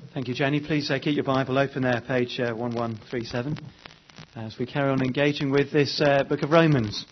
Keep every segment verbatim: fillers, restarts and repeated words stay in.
Thank you, Jenny. Please uh, keep your Bible open there, page uh, one one three seven, as we carry on engaging with this uh, book of Romans.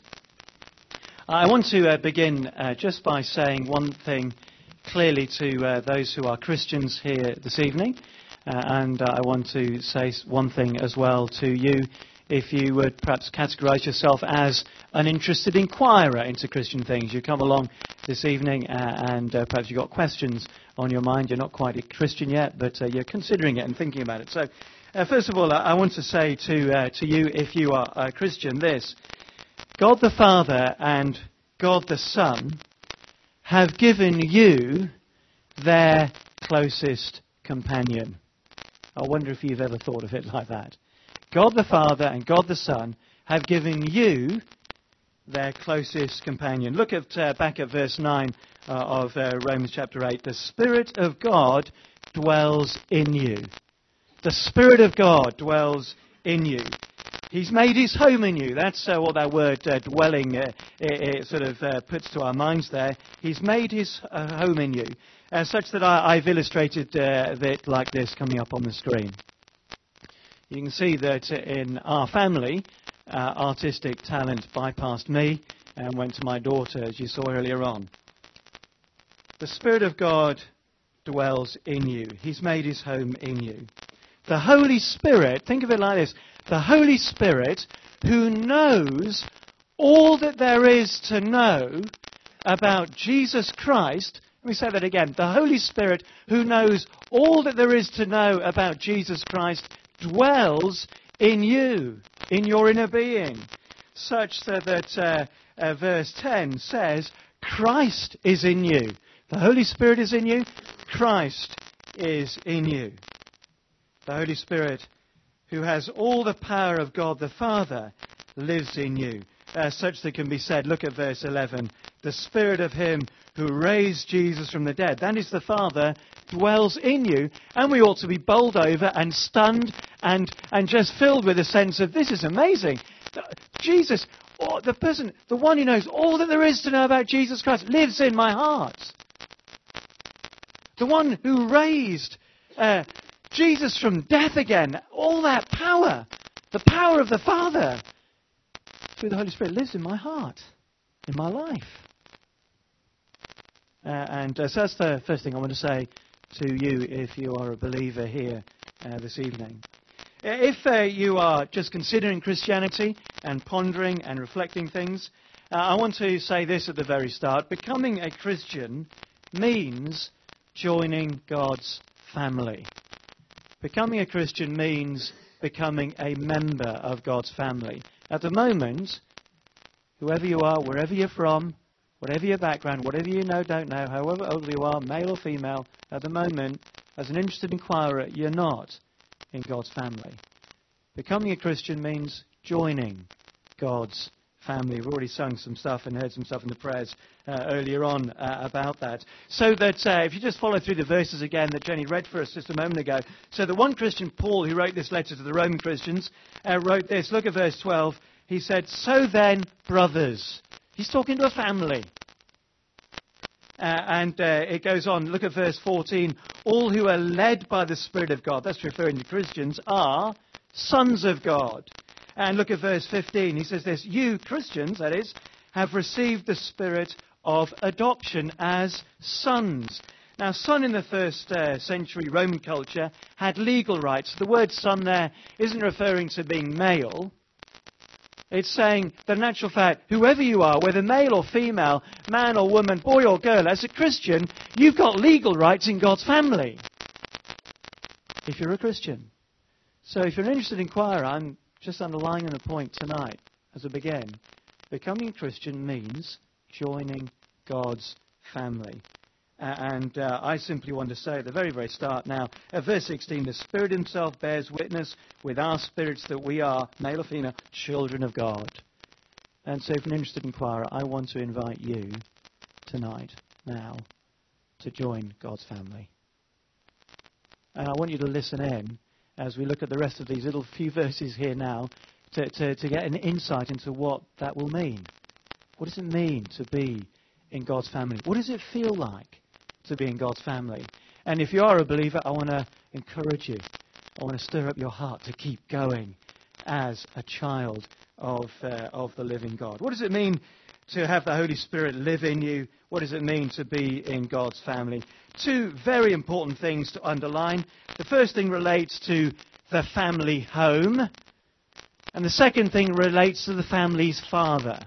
I want to uh, begin uh, just by saying one thing clearly to uh, those who are Christians here this evening, uh, and uh, I want to say one thing as well to you, if you would perhaps categorize yourself as an interested inquirer into Christian things. You come along this evening uh, and uh, perhaps you've got questions on your mind. You're not quite a Christian yet, but uh, you're considering it and thinking about it. So, uh, first of all, I want to say to uh, to you, if you are a Christian, this: God the Father and God the Son have given you their closest companion. I wonder if you've ever thought of it like that. God the Father and God the Son have given you their closest companion. Look at uh, back at verse nine uh, of uh, Romans chapter eight. The Spirit of God dwells in you. The Spirit of God dwells in you. He's made his home in you. That's uh, what that word uh, dwelling uh, it, it sort of uh, puts to our minds there. He's made his uh, home in you, uh, such that I, I've illustrated uh, it like this coming up on the screen. You can see that in our family, uh, artistic talent bypassed me and went to my daughter, as you saw earlier on. The Spirit of God dwells in you. He's made his home in you. The Holy Spirit, think of it like this, the Holy Spirit who knows all that there is to know about Jesus Christ. Let me say that again. The Holy Spirit who knows all that there is to know about Jesus Christ dwells in you, in your inner being, such that, that uh, uh, verse ten says, Christ is in you. The Holy Spirit is in you. Christ is in you. The Holy Spirit, who has all the power of God the Father, lives in you, uh, such that can be said, look at verse eleven, the Spirit of him who raised Jesus from the dead, that is the Father, dwells in you, and we ought to be bowled over and stunned and and just filled with a sense of, this is amazing. Jesus, oh, the person, the one who knows all that there is to know about Jesus Christ, lives in my heart. The one who raised uh, Jesus from death again, all that power, the power of the Father, through the Holy Spirit, lives in my heart, in my life. Uh, and uh, so that's the first thing I want to say to you if you are a believer here uh, this evening. If uh, you are just considering Christianity and pondering and reflecting things, uh, I want to say this at the very start. Becoming a Christian means joining God's family. Becoming a Christian means becoming a member of God's family. At the moment, whoever you are, wherever you're from, whatever your background, whatever you know, don't know, however old you are, male or female, at the moment, as an interested inquirer, you're not in God's family. Becoming a Christian means joining God's family. We've already sung some stuff and heard some stuff in the prayers uh, earlier on uh, about that. So that uh, if you just follow through the verses again that Jenny read for us just a moment ago. So the one Christian, Paul, who wrote this letter to the Roman Christians, uh, wrote this. Look at verse twelve. He said, so then, brothers. He's talking to a family. Uh, and uh, it goes on. Look at verse fourteen. All who are led by the Spirit of God, that's referring to Christians, are sons of God. And look at verse fifteen. He says this, you Christians, that is, have received the Spirit of adoption as sons. Now, son in the first uh, century Roman culture had legal rights. The word son there isn't referring to being male. It's saying that in actual fact, whoever you are, whether male or female, man or woman, boy or girl, as a Christian, you've got legal rights in God's family. If you're a Christian. So if you're an interested inquirer, I'm just underlining the point tonight as I begin. Becoming a Christian means joining God's family. Uh, and uh, I simply want to say at the very, very start now, at verse sixteen, the Spirit himself bears witness with our spirits that we are, male or female, children of God. And so if an interested inquirer, I want to invite you tonight, now, to join God's family. And I want you to listen in as we look at the rest of these little few verses here now to, to, to get an insight into what that will mean. What does it mean to be in God's family? What does it feel like to be in God's family? And if you are a believer, I want to encourage you. I want to stir up your heart to keep going as a child of uh, of the living God. What does it mean to have the Holy Spirit live in you? What does it mean to be in God's family? Two very important things to underline. The first thing relates to the family home, and the second thing relates to the family's father.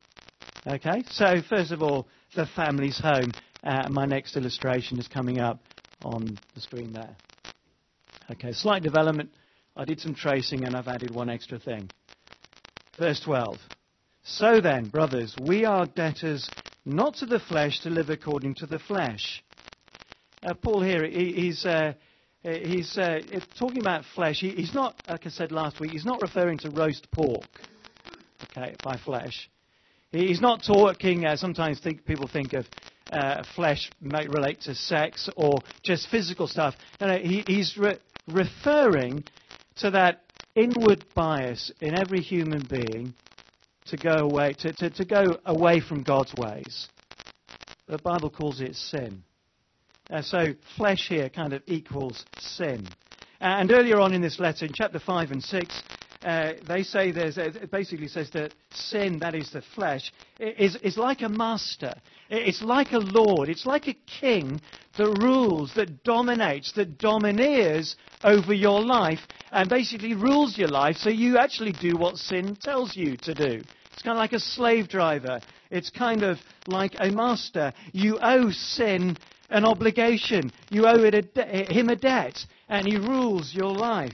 Okay, so first of all, the family's home. Uh, my next illustration is coming up on the screen there. Okay, slight development. I did some tracing and I've added one extra thing. Verse twelve. So then, brothers, we are debtors not to the flesh to live according to the flesh. Uh, Paul here, he, he's, uh, he's uh, talking about flesh. He, he's not, like I said last week, he's not referring to roast pork, okay, by flesh. He, he's not talking, uh, sometimes think, people think of uh, flesh might relate to sex or just physical stuff. No, no, he, he's re- referring to that inward bias in every human being to go away, to, to, to go away from God's ways. The Bible calls it sin. Uh, so flesh here kind of equals sin. Uh, and earlier on in this letter, in chapter five and six, uh, they say there's, it basically says that sin, that is the flesh, is, is like a master. It's like a lord. It's like a king that rules, that dominates, that domineers over your life and basically rules your life so you actually do what sin tells you to do. It's kind of like a slave driver. It's kind of like a master. You owe sin an obligation. You owe it a de- him a debt, and he rules your life.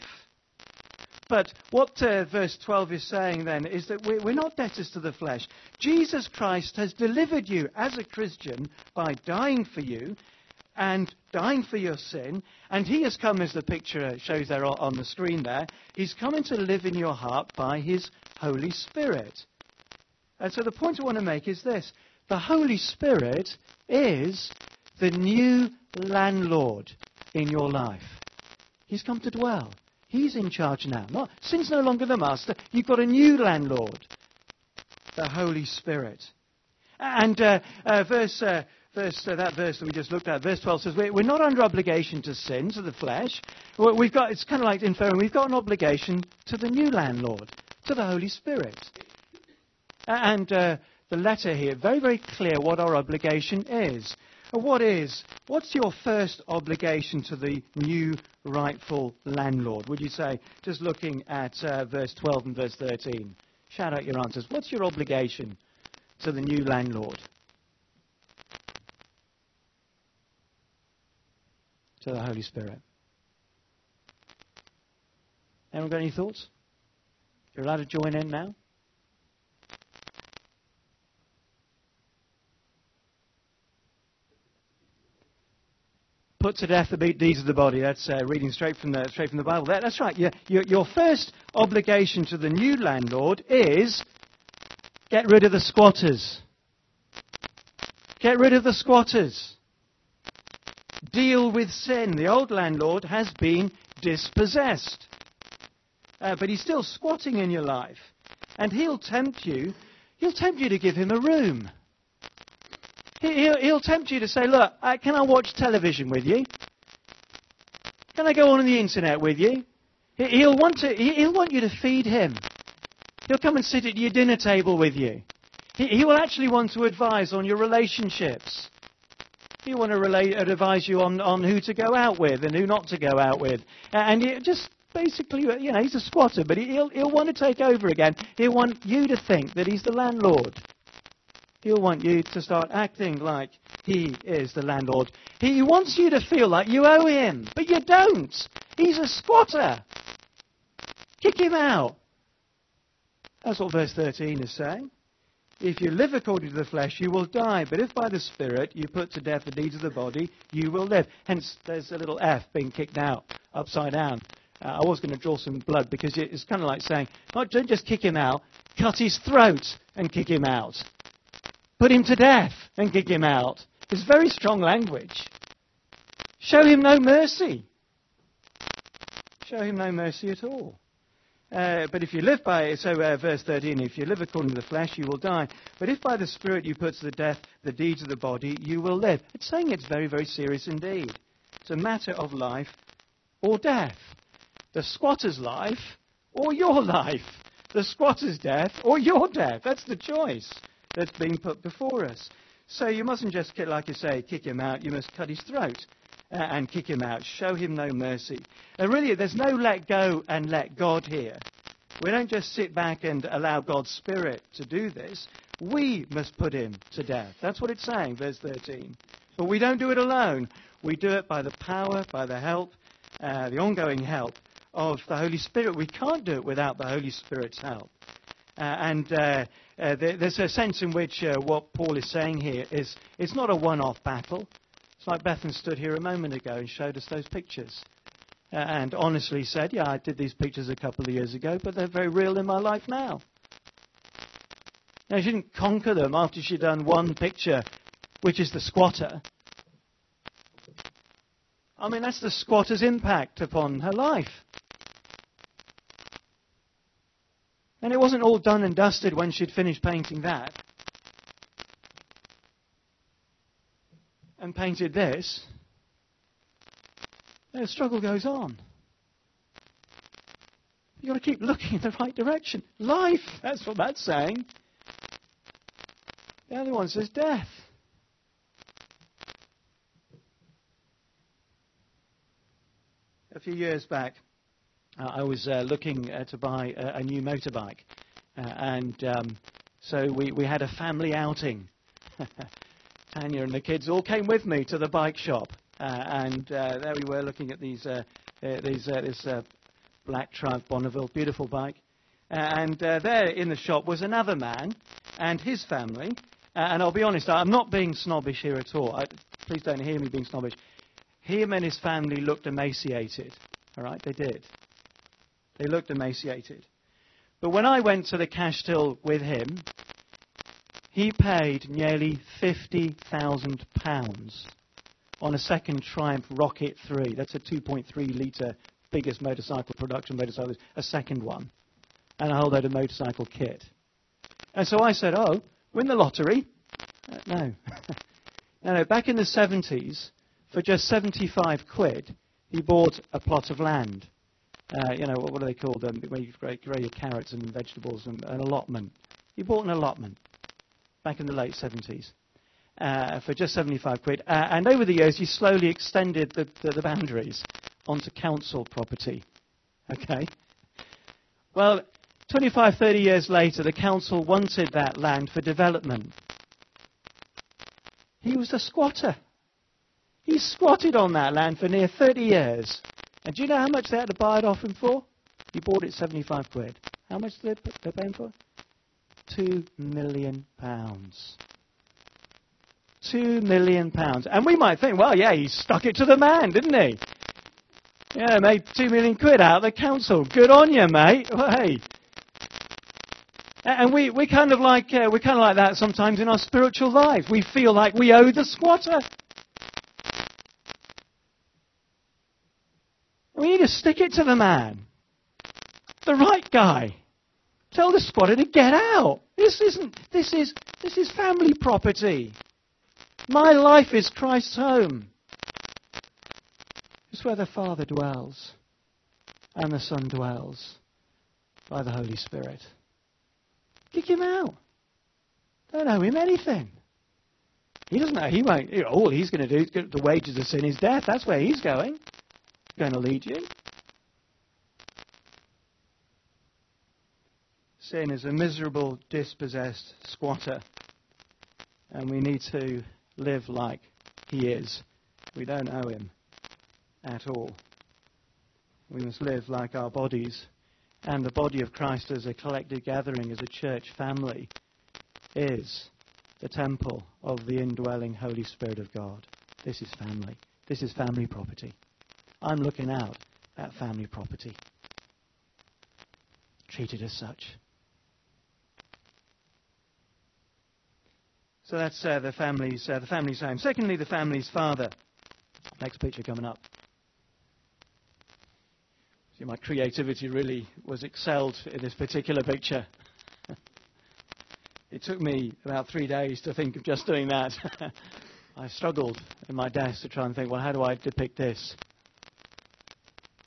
But what uh, verse twelve is saying then is that we're, we're not debtors to the flesh. Jesus Christ has delivered you as a Christian by dying for you and dying for your sin. And he has come, as the picture shows there on the screen there, he's coming to live in your heart by his Holy Spirit. And so the point I want to make is this. The Holy Spirit is the new landlord in your life. He's come to dwell. He's in charge now. Not, sin's no longer the master. You've got a new landlord, the Holy Spirit. And uh, uh, verse, uh, verse uh, that verse that we just looked at, verse twelve says we're, we're not under obligation to sin, to the flesh. We've got, it's kind of like inferring we've got an obligation to the new landlord, to the Holy Spirit. And uh, the letter here, very, very clear what our obligation is. What is, what's your first obligation to the new rightful landlord? Would you say, just looking at uh, verse twelve and verse thirteen, shout out your answers. What's your obligation to the new landlord? To the Holy Spirit. Anyone got any thoughts? You're allowed to join in now. Put to death the deeds of the body. That's uh, reading straight from the straight from the Bible. That, that's right. Your, your, your first obligation to the new landlord is get rid of the squatters. Get rid of the squatters. Deal with sin. The old landlord has been dispossessed, uh, but he's still squatting in your life, and he'll tempt you. He'll tempt you to give him a room. He'll, he'll tempt you to say, look, uh, can I watch television with you? Can I go on the internet with you? He'll want to. He'll want you to feed him. He'll come and sit at your dinner table with you. He, he will actually want to advise on your relationships. He'll want to relate, advise you on, on who to go out with and who not to go out with. And you just basically, you know, he's a squatter, but he'll, he'll want to take over again. He'll want you to think that he's the landlord. He'll want you to start acting like he is the landlord. He wants you to feel like you owe him, but you don't. He's a squatter. Kick him out. That's what verse thirteen is saying. If you live according to the flesh, you will die. But if by the Spirit you put to death the deeds of the body, you will live. Hence, there's a little F being kicked out, upside down. Uh, I was going to draw some blood because it's kind of like saying, not, don't just kick him out, cut his throat and kick him out. Put him to death and kick him out. It's very strong language. Show him no mercy. Show him no mercy at all. Uh, but if you live by, so uh, verse thirteen, if you live according to the flesh, you will die. But if by the Spirit you put to the death the deeds of the body, you will live. It's saying it's very, very serious indeed. It's a matter of life or death? The squatter's life or your life? The squatter's death or your death? That's the choice that's being put before us. So you mustn't just, like I say, kick him out. You must cut his throat uh, and kick him out. Show him no mercy. And really, there's no let go and let God here. We don't just sit back and allow God's Spirit to do this. We must put him to death. That's what it's saying, verse thirteen. But we don't do it alone. We do it by the power, by the help, uh, the ongoing help of the Holy Spirit. We can't do it without the Holy Spirit's help. Uh, and uh, uh, there, there's a sense in which uh, what Paul is saying here is it's not a one-off battle. It's like Bethan stood here a moment ago and showed us those pictures. Uh, and honestly said, yeah, I did these pictures a couple of years ago, but they're very real in my life now. Now, she didn't conquer them after she'd done one picture, which is the squatter. I mean, that's the squatter's impact upon her life. And it wasn't all done and dusted when she'd finished painting that. And painted this. The struggle goes on. You've got to keep looking in the right direction. Life, that's what that's saying. The other one says death. A few years back, uh, I was uh, looking uh, to buy a, a new motorbike. Uh, and um, so we, we had a family outing. Tanya and the kids all came with me to the bike shop. Uh, and uh, there we were looking at these, uh, uh, these uh, this uh, black Triumph Bonneville, beautiful bike. Uh, and uh, there in the shop was another man and his family. Uh, and I'll be honest, I'm not being snobbish here at all. I, please don't hear me being snobbish. Him and his family looked emaciated. All right, they did. They looked emaciated. But when I went to the cash till with him, he paid nearly fifty thousand pounds on a second Triumph Rocket three. That's a two point three litre biggest motorcycle production motorcycle, a second one, and a whole load of motorcycle kit. And so I said, oh, win the lottery? Uh, no. no, no, back in the seventies, for just seventy-five quid, he bought a plot of land. Uh, you know, what, what are they called? Um, where you grow, grow your carrots and vegetables, and an allotment. He bought an allotment back in the late seventies. Uh, for just seventy-five quid. Uh, and over the years, he slowly extended the, the, the boundaries onto council property. Okay? Well, twenty-five, thirty years later, the council wanted that land for development. He was a squatter. He squatted on that land for near thirty years. And do you know how much they had to buy it off him for? He bought it seventy-five quid. How much did they, they pay him for? Two million pounds. Two million pounds. And we might think, well, yeah, he stuck it to the man, didn't he? Yeah, made two million quid out of the council. Good on you, mate. Well, hey. And we, we kind of like uh, we kind of like that sometimes in our spiritual lives. We feel like we owe the squatter. We need to stick it to the man, the right guy. Tell the squatter to get out. This isn't. This is. This is family property. My life is Christ's home. It's where the Father dwells and the Son dwells by the Holy Spirit. Kick him out. Don't owe him anything. He doesn't know. He won't. All he's going to do is get the wages of sin is death. That's where he's going. Going to lead you. Sin is a miserable, dispossessed squatter, and we need to live like he is. We don't owe him at all. We must live like our bodies, and the body of Christ as a collective gathering, as a church family, is the temple of the indwelling Holy Spirit of God. This is family. This is family property. I'm looking out at family property. Treat it as such. So that's uh, the family's uh, the family's home. Secondly, the family's father. Next picture coming up. See, my creativity really was excelled in this particular picture. It took me about three days to think of just doing that. I struggled in my desk to try and think, well, how do I depict this?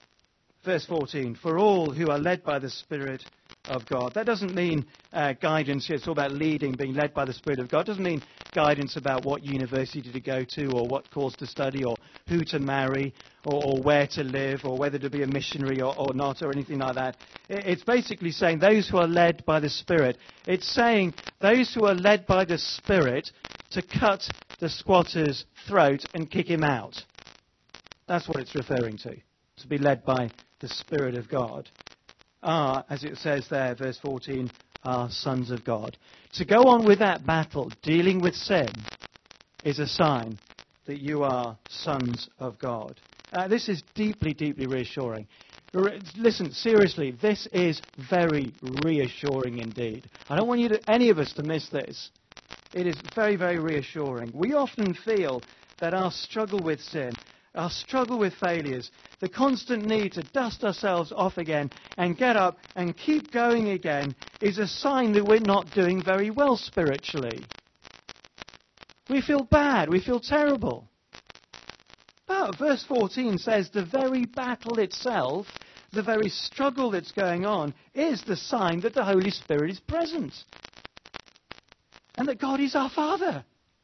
verse fourteen, for all who are led by the Spirit of God. That doesn't mean uh, guidance. It's all about leading, being led by the Spirit of God. It doesn't mean guidance about what university to go to or what course to study or who to marry or, or where to live or whether to be a missionary or, or not or anything like that. It, it's basically saying those who are led by the Spirit. It's saying those who are led by the Spirit to cut the squatter's throat and kick him out. That's what it's referring to, to be led by the Spirit of God. Are, as it says there, verse fourteen, are sons of God. To go on with that battle, dealing with sin, is a sign that you are sons of God. Uh, this is deeply, deeply reassuring. Listen, seriously, this is very reassuring indeed. I don't want you to, any of us to miss this. It is very, very reassuring. We often feel that our struggle with sin, our struggle with failures, the constant need to dust ourselves off again and get up and keep going again is a sign that we're not doing very well spiritually. We feel bad, we feel terrible. But verse fourteen says the very battle itself, the very struggle that's going on, is the sign that the Holy Spirit is present. And that God is our Father.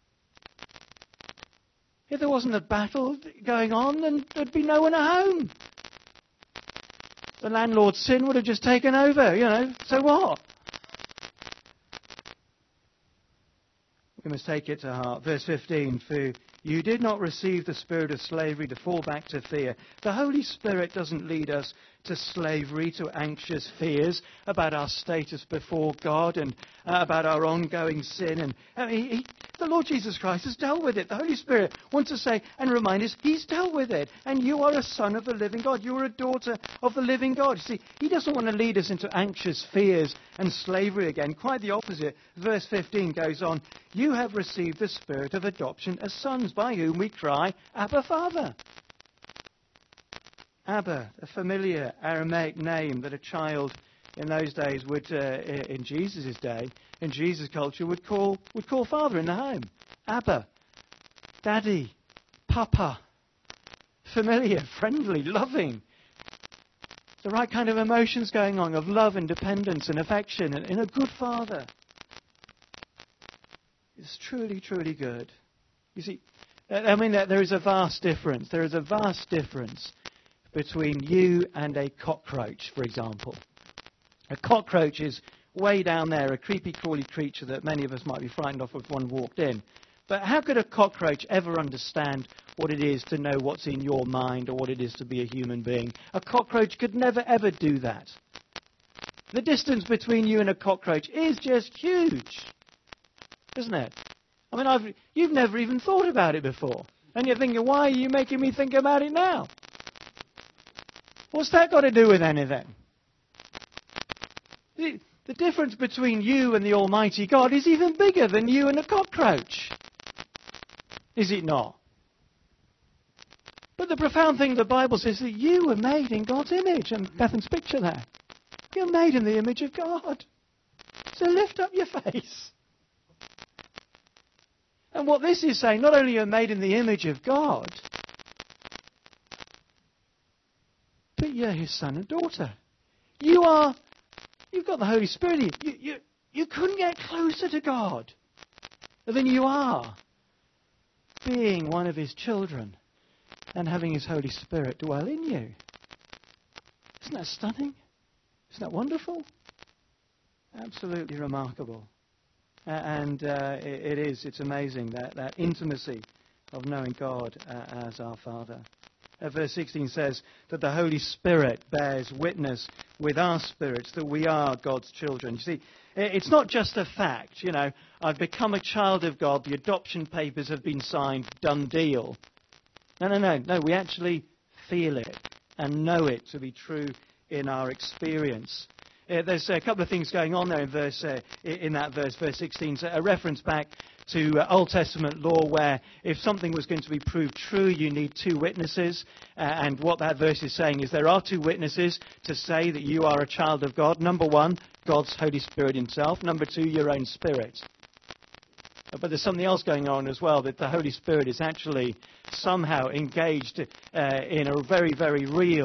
If there wasn't a battle going on, then there'd be no one at home. The landlord's sin would have just taken over, you know, so what? We must take it to heart. Verse fifteen, for you did not receive the spirit of slavery to fall back to fear. The Holy Spirit doesn't lead us to slavery, to anxious fears about our status before God and uh, about our ongoing sin. And uh, he, he, the Lord Jesus Christ has dealt with it. The Holy Spirit wants to say and remind us He's dealt with it. And you are a son of the living God. You are a daughter of the living God. You see, He doesn't want to lead us into anxious fears and slavery again. Quite the opposite. Verse fifteen goes on, you have received the spirit of adoption as sons, by whom we cry, Abba, Father. Abba, a familiar Aramaic name that a child in those days would, uh, in Jesus' day, in Jesus' culture, would call would call father in the home. Abba, Daddy, Papa. Familiar, friendly, loving. The right kind of emotions going on of love and dependence and affection and in a good father. It's truly, truly good. You see, I mean, there is a vast difference. There is a vast difference between you and a cockroach, for example. A cockroach is way down there, a creepy, crawly creature that many of us might be frightened of if one walked in. But how could a cockroach ever understand what it is to know what's in your mind or what it is to be a human being? A cockroach could never, ever do that. The distance between you and a cockroach is just huge, isn't it? I mean, I've, you've never even thought about it before. And you're thinking, why are you making me think about it now? What's that got to do with anything? The, the difference between you and the Almighty God is even bigger than you and a cockroach. Is it not? But the profound thing the Bible says is that you were made in God's image. And Bethan's picture there. You're made in the image of God. So lift up your face. And what this is saying, not only are you made in the image of God, but you're His son and daughter. You are, you've got the Holy Spirit. You, you, you couldn't get closer to God than you are being one of His children and having His Holy Spirit dwell in you. Isn't that stunning? Isn't that wonderful? Absolutely remarkable. Uh, and uh, it, it is, it's amazing, that, that intimacy of knowing God uh, as our Father. Uh, verse sixteen says that the Holy Spirit bears witness with our spirits that we are God's children. You see, it's not just a fact, you know, I've become a child of God, the adoption papers have been signed, done deal. No, no, no, no, we actually feel it and know it to be true in our experience. Uh, there's a couple of things going on there in verse uh, in that verse, verse sixteen. So a reference back to uh, Old Testament law where if something was going to be proved true, you need two witnesses. Uh, and what that verse is saying is there are two witnesses to say that you are a child of God. Number one, God's Holy Spirit Himself. Number two, your own spirit. But there's something else going on as well, that the Holy Spirit is actually somehow engaged uh, in a very, very real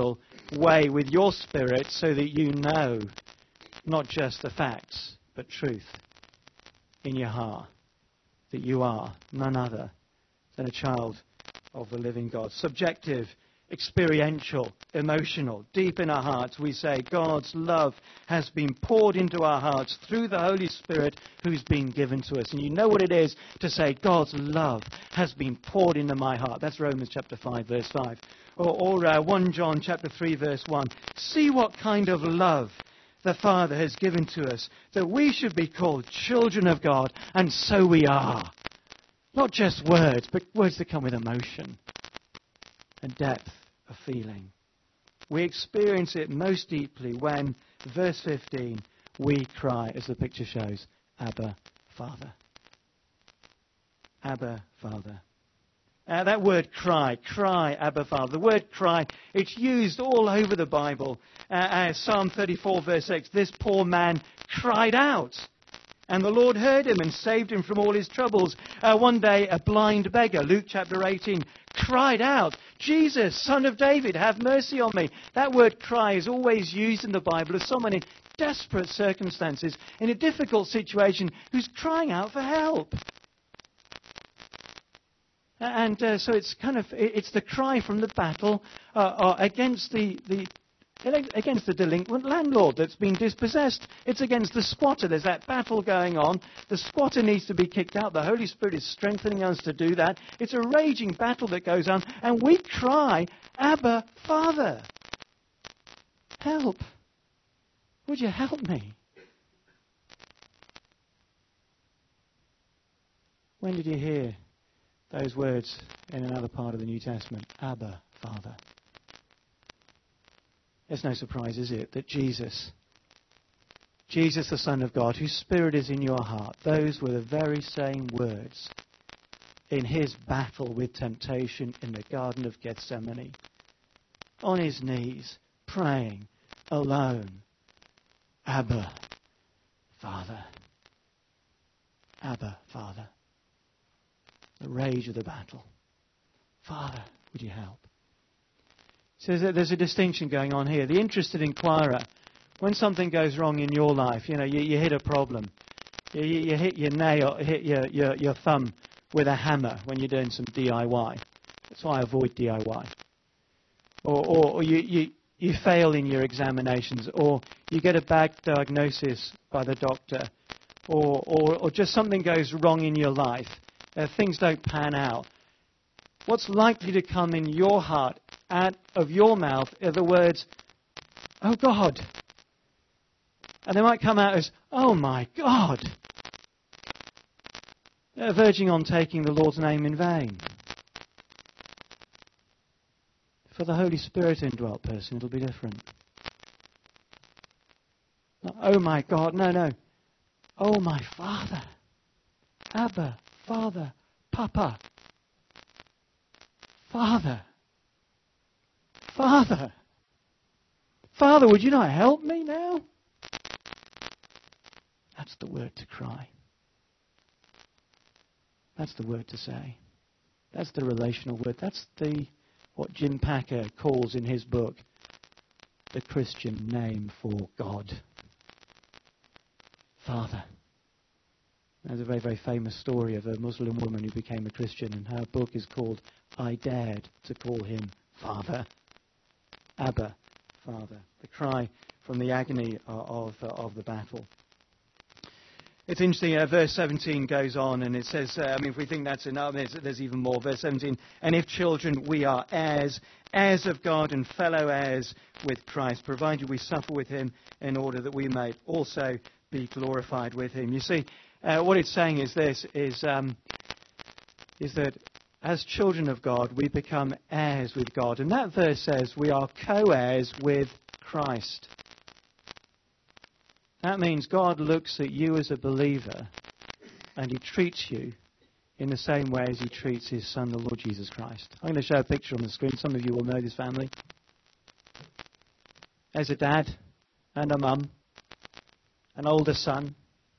way with your spirit so that you know not just the facts, but truth in your heart, that you are none other than a child of the living God. Subjective, experiential, emotional, deep in our hearts, we say God's love has been poured into our hearts through the Holy Spirit who's been given to us. And you know what it is to say God's love has been poured into my heart. That's Romans chapter five, verse five. Or, or uh, First John chapter three, verse one. See what kind of love the Father has given to us, that we should be called children of God, and so we are. Not just words, but words that come with emotion and depth of feeling. We experience it most deeply when, verse fifteen, we cry, as the picture shows, Abba, Father. Abba, Father. Uh, that word cry, cry, Abba, Father. The word cry, it's used all over the Bible. Uh, uh, Psalm thirty-four, verse six, this poor man cried out, and the Lord heard him and saved him from all his troubles. Uh, one day, a blind beggar, Luke chapter eighteen, cried out, Jesus, Son of David, have mercy on me. That word cry is always used in the Bible as someone in desperate circumstances, in a difficult situation, who's crying out for help. And uh, so it's kind of, it's the cry from the battle uh, uh, against the, the against the delinquent landlord that's been dispossessed. It's against the squatter. There's that battle going on. The squatter needs to be kicked out. The Holy Spirit is strengthening us to do that. It's a raging battle that goes on. And we cry, Abba, Father. Help. Would you help me? When did you hear those words in another part of the New Testament? Abba, Father. It's no surprise, is it, that Jesus, Jesus the Son of God, whose Spirit is in your heart, those were the very same words in his battle with temptation in the Garden of Gethsemane. On his knees, praying, alone. Abba, Father. Abba, Father. The rage of the battle. Father, would you help? So there's a distinction going on here. The interested inquirer, when something goes wrong in your life, you know, you, you hit a problem. You, you hit your nail, hit your, your, your thumb with a hammer when you're doing some D I Y. That's why I avoid D I Y. Or, or, or you, you, you fail in your examinations, or you get a bad diagnosis by the doctor, or, or, or just something goes wrong in your life. Uh, things don't pan out. What's likely to come in your heart, out of your mouth, are the words, oh God. And they might come out as, oh my God. They're verging on taking the Lord's name in vain. For the Holy Spirit indwelt person, it'll be different. Not, oh my God, no, no. Oh my Father. Abba, Father, Papa. Father. Father. Father, would you not help me now? That's the word to cry. That's the word to say. That's the relational word. That's the what Jim Packer calls in his book the Christian name for God. Father. There's a very, very famous story of a Muslim woman who became a Christian, and her book is called I Dared to Call Him Father. Abba, Father. The cry from the agony of, of, of the battle. It's interesting, uh, verse seventeen goes on, and it says, uh, I mean, if we think that's enough, there's, there's even more. Verse seventeen, and if children, we are heirs, heirs of God and fellow heirs with Christ, provided we suffer with him in order that we may also be glorified with him. You see, uh, what it's saying is this, is, um, is that as children of God, we become heirs with God. And that verse says we are co-heirs with Christ. That means God looks at you as a believer and he treats you in the same way as he treats his Son, the Lord Jesus Christ. I'm going to show a picture on the screen. Some of you will know this family. There's a dad and a mum, an older son,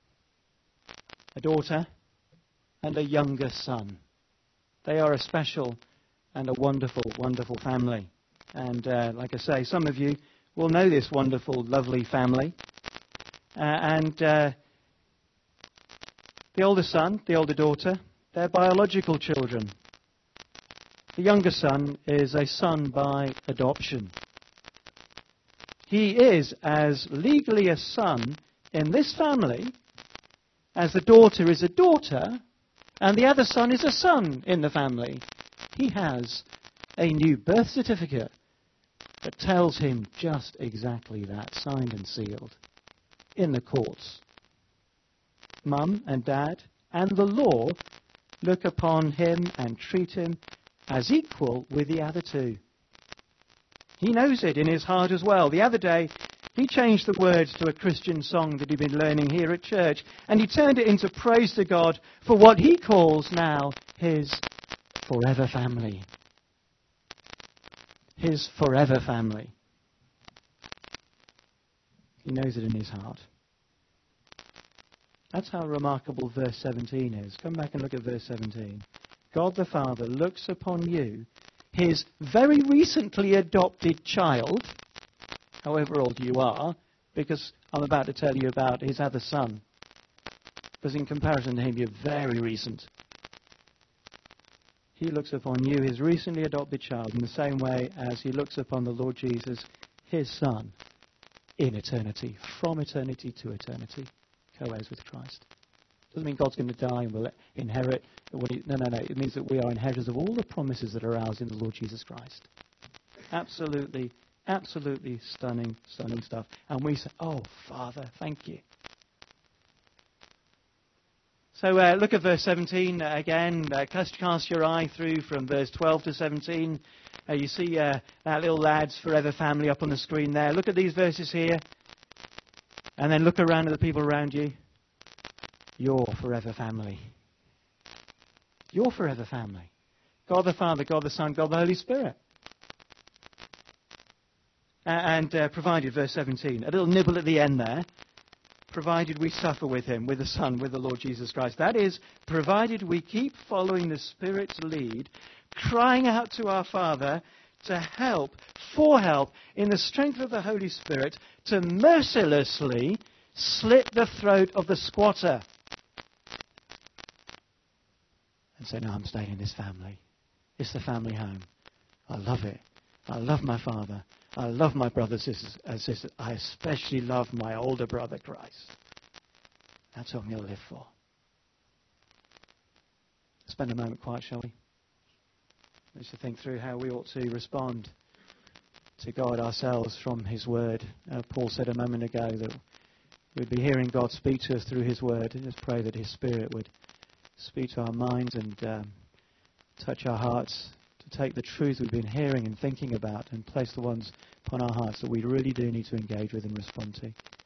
a daughter, and a younger son. They are a special and a wonderful, wonderful family. And uh, like I say, some of you will know this wonderful, lovely family. Uh, and uh, the older son, the older daughter, they're biological children. The younger son is a son by adoption. He is as legally a son in this family as the daughter is a daughter and the other son is a son in the family. He has a new birth certificate that tells him just exactly that, signed and sealed in the courts. Mum and Dad and the law look upon him and treat him as equal with the other two. He knows it in his heart as well. The other day, he changed the words to a Christian song that he'd been learning here at church, and he turned it into praise to God for what he calls now his forever family. His forever family. He knows it in his heart. That's how remarkable verse seventeen is. Come back and look at verse seventeen. God the Father looks upon you, his very recently adopted child, however old you are, because I'm about to tell you about his other son. Because in comparison to him, you're very recent. He looks upon you, his recently adopted child, in the same way as he looks upon the Lord Jesus, his son, in eternity, from eternity to eternity, co-heirs with Christ. Doesn't mean God's going to die and we'll inherit. What he, no, no, no. It means that we are inheritors of all the promises that are ours in the Lord Jesus Christ. Absolutely, absolutely stunning, stunning stuff. And we say, oh, Father, thank you. So uh, look at verse seventeen uh, again. Uh, cast, cast your eye through from verse twelve to seventeen. Uh, you see uh, that little lad's forever family up on the screen there. Look at these verses here. And then look around at the people around you. Your forever family. Your forever family. God the Father, God the Son, God the Holy Spirit. Uh, and uh, provided, verse seventeen, a little nibble at the end there. Provided we suffer with him, with the Son, with the Lord Jesus Christ. That is, provided we keep following the Spirit's lead, crying out to our Father to help, for help, in the strength of the Holy Spirit, to mercilessly slit the throat of the squatter. And say, no, I'm staying in this family. It's the family home. I love it. I love my father. I love my brothers and sisters. I especially love my older brother, Christ. That's what I'm going to live for. Spend a moment quiet, shall we? Let's think through how we ought to respond to God ourselves from his word. Uh, Paul said a moment ago that we'd be hearing God speak to us through his word. And just pray that his Spirit would speak to our minds and um, touch our hearts to take the truth we've been hearing and thinking about and place the ones upon our hearts that we really do need to engage with and respond to.